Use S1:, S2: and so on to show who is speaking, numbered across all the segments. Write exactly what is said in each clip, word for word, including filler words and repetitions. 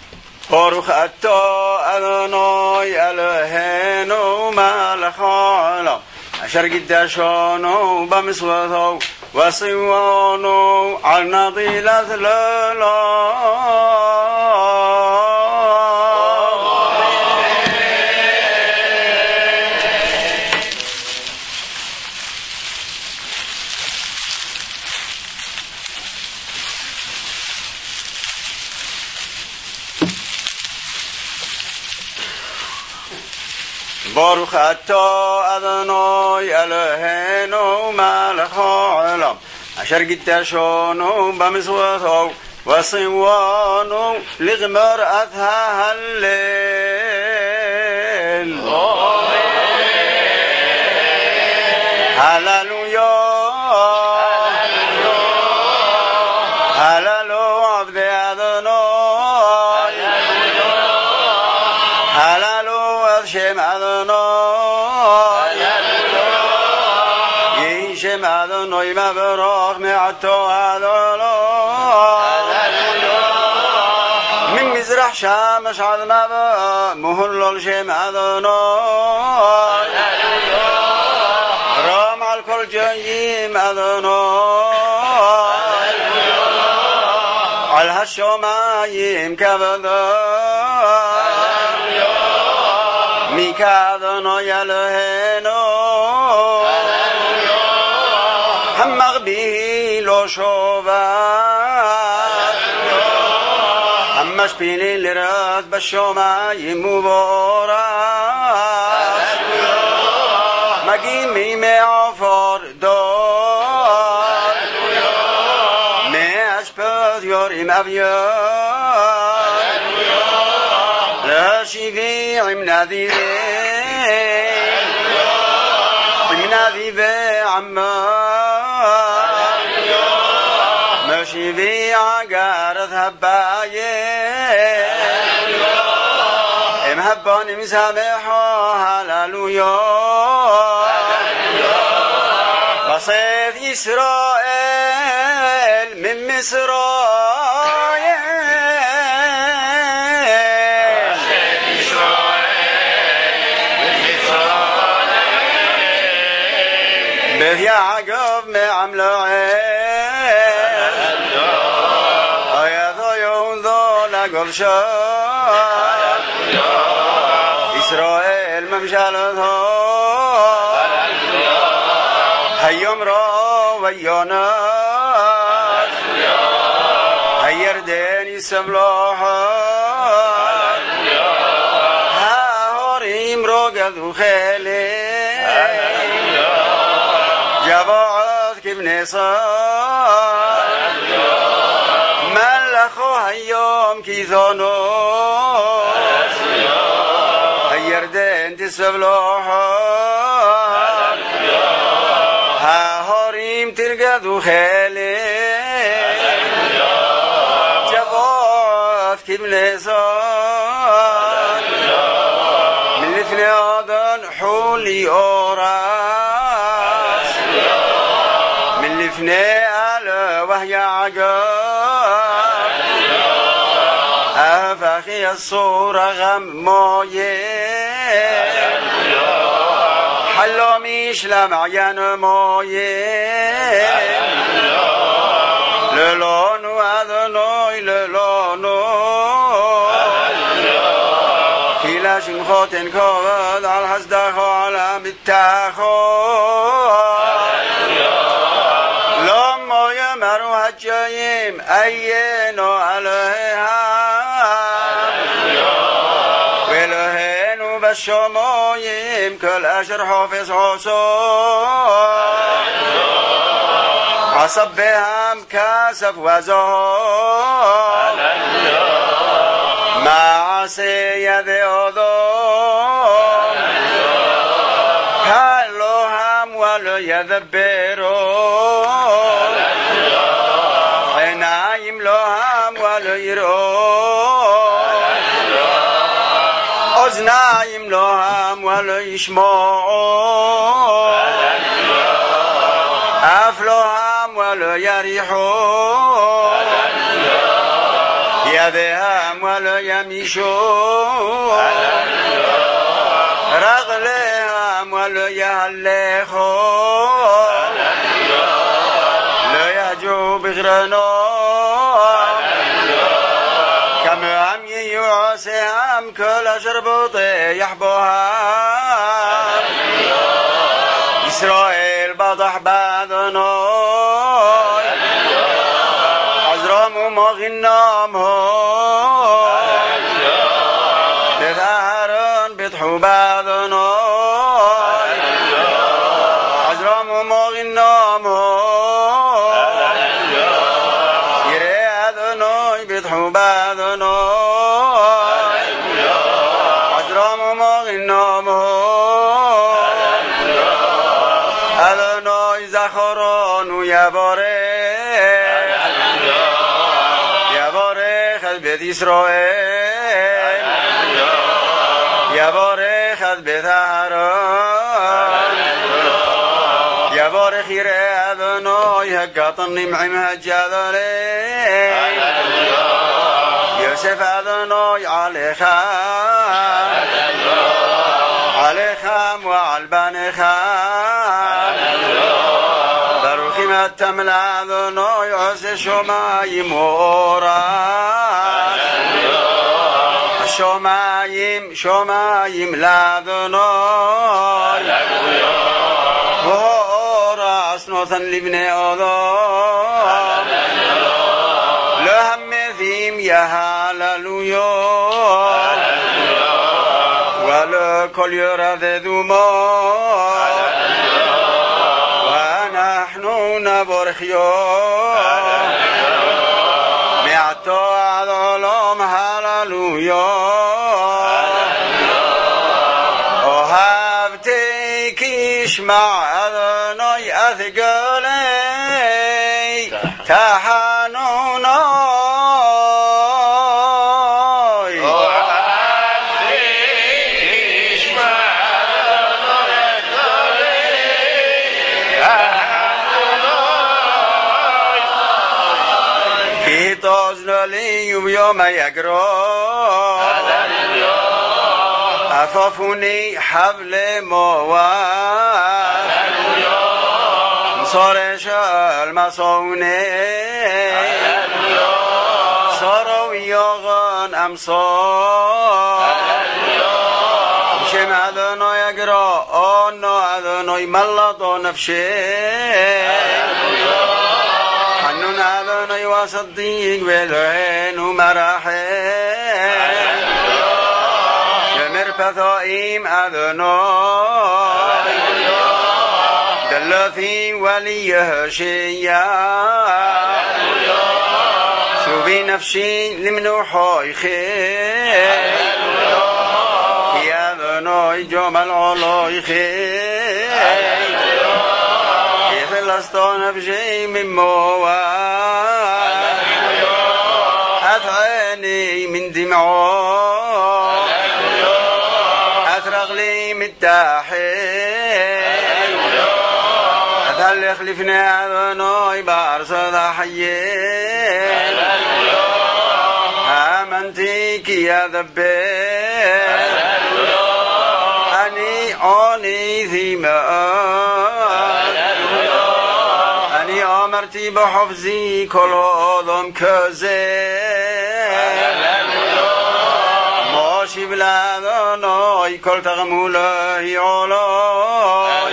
S1: ברוך אתה אדוני אלוהינו מלך העולם אשר קידשנו במצוותו וציוונו על נטילת לעולם. ברוך אתה אדוני אלוהינו מלך העולם אשר קידשנו במצוותו וציוונו לגמור את ההלל. הללויה הללו עבדי אדוני הללו את שם אדוני יהי שם אדוני מבורך מעתו אדוני ממזרח שמש עד מבוא מהולל שם אדוני רם על כל גויים אדוני על השמיים כבודו מי כאדוני אלוהינו המגביל לא שובת המשפיל לראות בשמיים ובאורץ מגיעים מימי עפר דור מאשפות יורים אביון להשיבים נדיבים עם נדיבי עמם משיבי עגרת הבית עם הבונים שמחו הללויה בצאת ישראל ממצרים בית יעקב מעמלועל הידו יהודו לגולשו ישראל ממשלתו היומרו ויונת הירדן יסבלוחו ההורים רוגדו חלק جبعت كبني صار ملخو هيوم كيثونو هيردين تسبلوحو ها هوريم ترقدو خيلي جبعت كبني صار من الاثنى آذان حولي أورا وهي عقاب أفخي الصورة غمويه حلو ميش لمعين مويه للونو أذنوي للونو كلا شنخوتن كود على الحسدخو على متاخو جايم أينو عليها ولهنو بالشمويم كل أشر حافظ حصول عصب بهم كاسف وزهور مع سيد أضون كلهم ولو يذبرون عينايم لهم ولو يرون أذنايم لهم ولو يسمعون أفلهم ولو يريحون يدهم ולא ימישו רגליהם ולא יהלכו לא יהג'ו בגרנו כמוהם יהיו עושיהם כל אשר בוטח בוהם ישראל בטח באדוני עזרם ומגינם לזהרון בטחו באדוני עזרם ומגינם ירא אדוני בטחו באדוני עזרם ומגינם אדוני זכרנו יברך יברך את בית ישראל יברך את בית אהרון יברך ירא אדוני הקטנים עם הג'דלים יוסף אדוני עליך עליכם ועל בניך ברוכים אתם לאדוני עושה שמיים ואורץ השמיים שמיים לאדוני ואורץ נותן לבני אדם לא המתים יהללויה ולא כל ירדדו מים ואנחנו נברך יום מעתו עד עולם הללויה אוהבתי כי ישמע אדוני את גולי תחנוני وبيوم يقرأ أفافوني حبل مواد صارش المصوني صاروا يغن أمصار شم أذنو يقرأ أنو أذنو يملط نفسي حنون أذني وصديق بالعين ومراحل مرفثائم أذني دلثي وليه شيئا شوفي نفسي لمنوحي خير يا أذني جمال علي خير فلسطين بشيء من مواد أثعاني من دمعه أثرغ لي من التاحي أثل يخلفني أذني بارصد حيين آمنتك يا ذبين أني أني ذيمان أمرتي بحفظي كل آدم كذب ماشي بلادناي كل تغموله علاي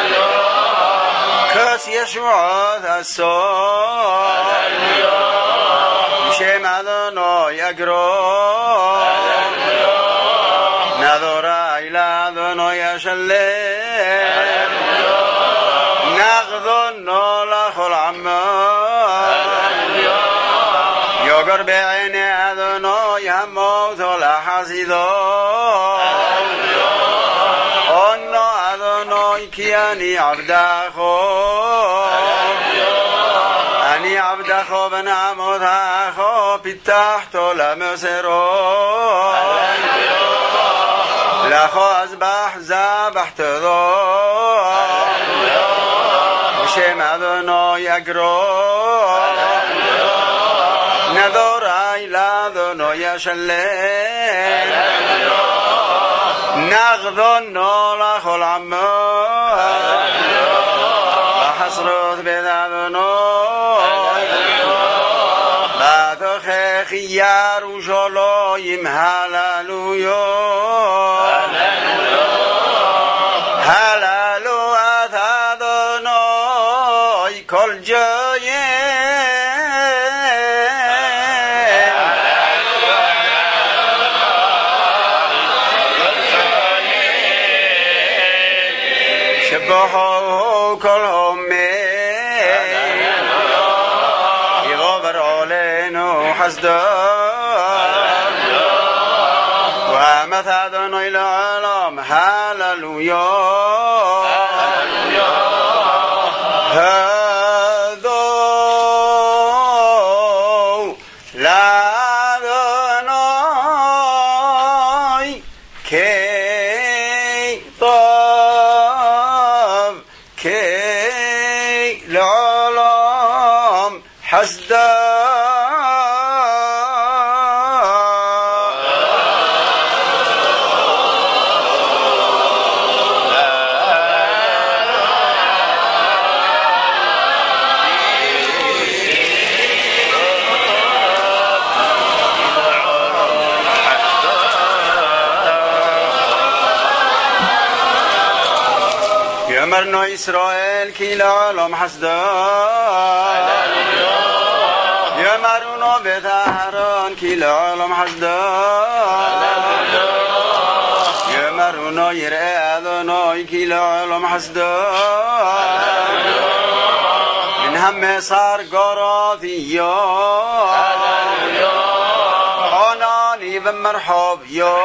S1: كس يشوعات السار مشي مدناي أقرار نظر إلى دناي شلي نغضنا لخ العمان يقر بعين أذناي هموت لحسيدا أنا أذناي كياني عبدخو أني عبدخو بنعمتخو بتحت لمسرو لخو أذبح ذبحت ذو شم أذناي أقرأ نذر إلى أذني شلين نغض النور خل عمار حسرت بذنوي بعد خيار وجلايم هللويا هللويا أذني كل جاي شبهوا كلهم يغفر علينا حسدا ومثادنا إلى العالم هللويا هذا لذناي كي طاب كي العالم حسدا يمرنا إسرائيل كي العالم حسدا يمرنا بثهران كي العالم حسدا يمرنا يرأي أذناي كي العالم حسدا من هم صار قراثيا حناني بمرحب يا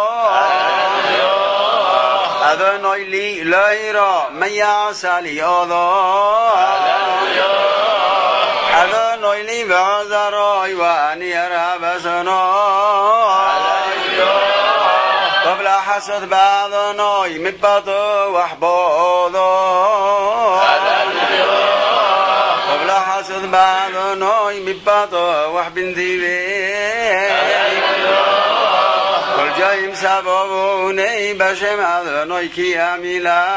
S1: أذني لي ليرى من يعسلي أذى أذني لي بعذراي وأني أرهب سناي قبل حسد بعضناي مبط وحبوضا قبل حسد بعضناي مبط وحبن ذيبي جايم سببوني بشم أذني كي أميلا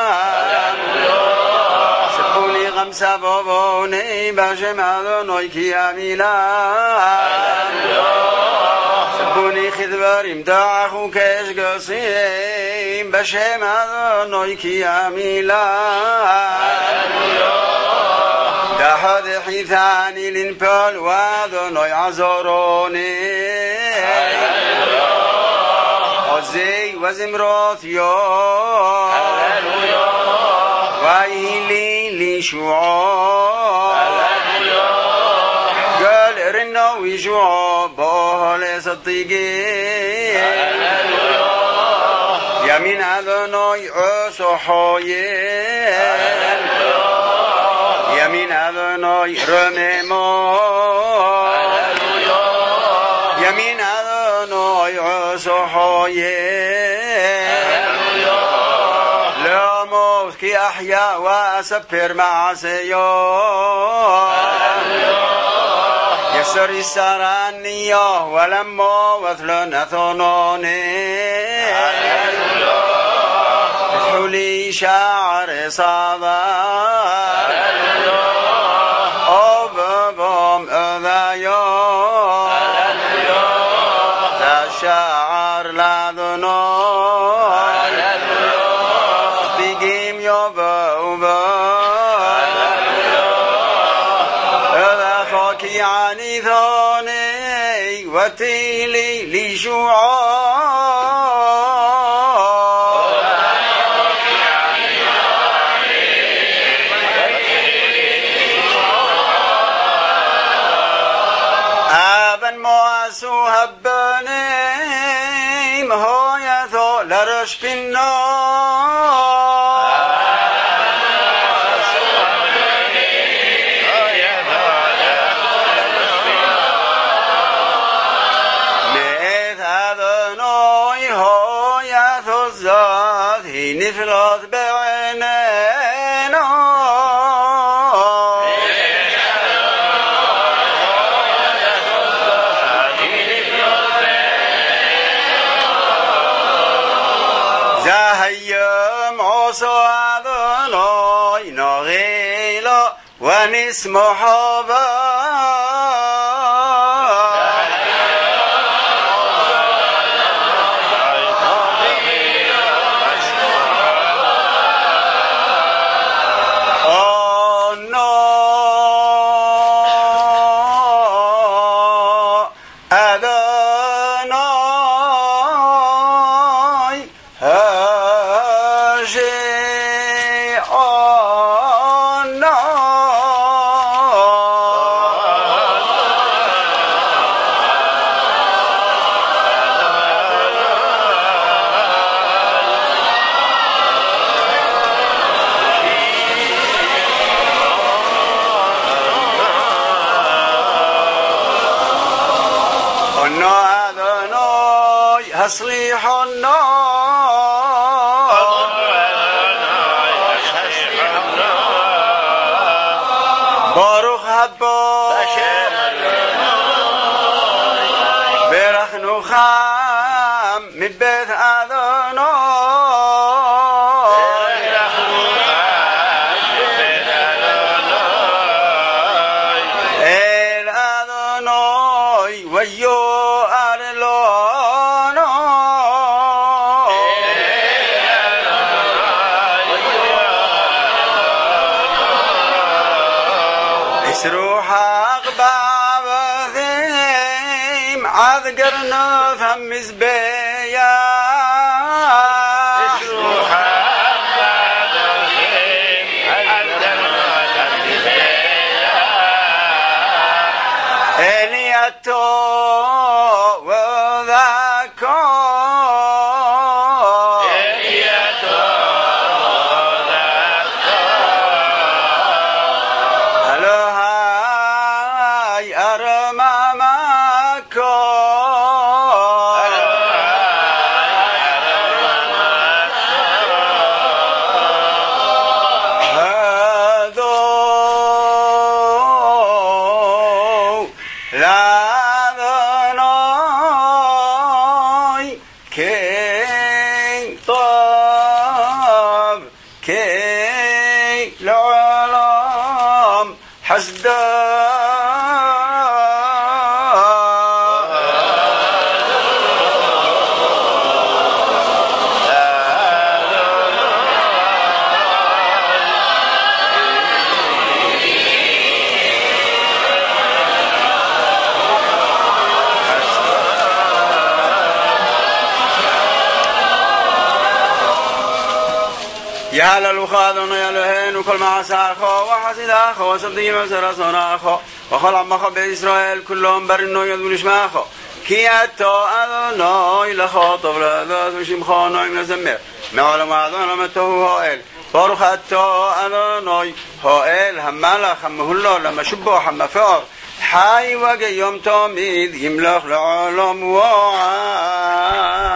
S1: سبوني غم سببوني بشم أذني كي أميلا سبوني خذبر امدعخو كيش قصيم بشم أذني كي أميلا دحد حيثاني لنبال وأذني عزروني زي وزمرات يا ويلي لي شعاع قال رنا وشعاع بهال صديقي يمين أذني عصحاي يمين أذني رميما يمين أذني عصحاي لا موت كي أحيا وأسفر معصيا يسر السرانية ولما وثل نثنوني حولي شعر صدى أببهم أذايا ذا شعر لذنوي بقيم يبوبا أذا خاكي عني ثاني وتيلي لي شعار هبني مهاية لرش في النار ميت أذنوي هاية الزاد هي نفلت بعينينا عصا أذناي نغيلا ونسمح تصريح النار باروخ هبا برخ نخام من بيت أذناي الأذناي ويو قرنا فم زبيا اسروح بعدهم عذرنا فم زبيا اليتو وذاكو اليتو وذاكو هلو هاي أرمامكو يا للوخاذون يا لهين وكل ما عساخو وحسد أخو وسبدي مسر صنع أخو وخل عم أخو بإسرائيل كلهم برنو يدولش ما أخو كي أتو أذناي لخاطب لذات وشيم خاناي من الزمير معلوم أذن متو هائل فارخ أتو أذناي هائل هم ملخ هم الله لما شبه هم فار حي وقيم تاميد يملخ العالم وعاد